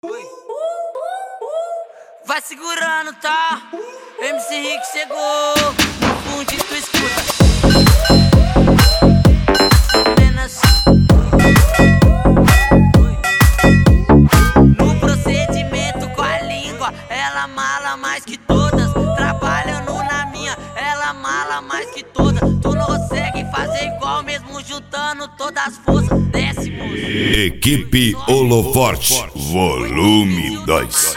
Vai segurando, tá? MC Rick chegou. No fundo tu escuta. Apenas no procedimento com a língua, ela mala mais que todas. Trabalhando na minha, ela mala mais que todas. Tu não consegue fazer igual, mesmo juntando todas as forças. Desce, moço. Equipe Holoforte, volume 2.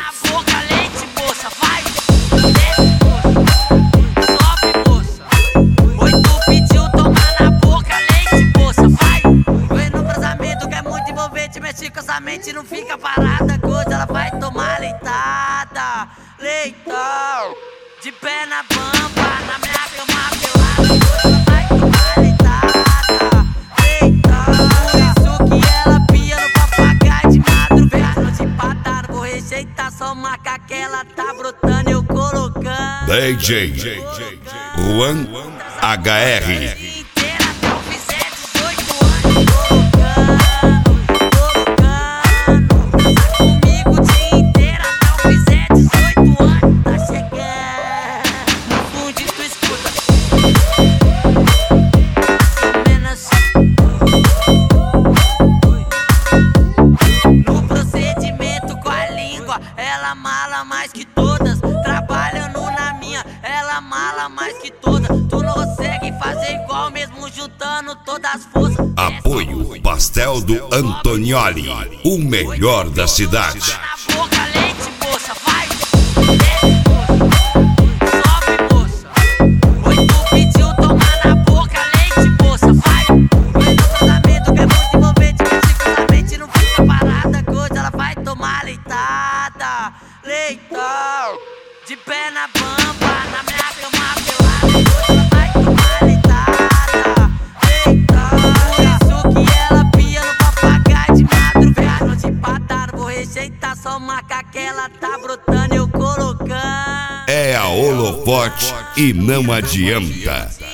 Mexe com essa mente, não fica parada. Coisa, ela vai tomar leitada. Leitão, de pé na bamba, na minha cama pelada. Coisa, ela vai tomar leitada. Leitão, por isso que ela pia no papagaio de madrugada. De patada, vou rejeitar só marca que ela tá brotando, eu colocando. DJ Juan HR. Ela mala mais que todas, trabalhando na minha, ela mala mais que todas. Tu não consegue fazer igual, mesmo juntando todas as forças. Apoio Pastel do Antonioli, o melhor da cidade. Na boca, leite, moça, vai. Sobe, moça. Oi, tu pediu tomar na boca, leite, moça, vai. Oi, no casamento que é muito envolvente, mexe com essa mente, não fica parada. Coisa, ela vai tomar leitada. Leitão, de pé na bamba, na minha cama pelada. Hoje ela vai tomar leitada. Leitão, por isso que ela pia no papagaio de madrugada. De patada, vou rejeitar só marca que ela tá brotando, eu colocando. É a Holoforte e não adianta.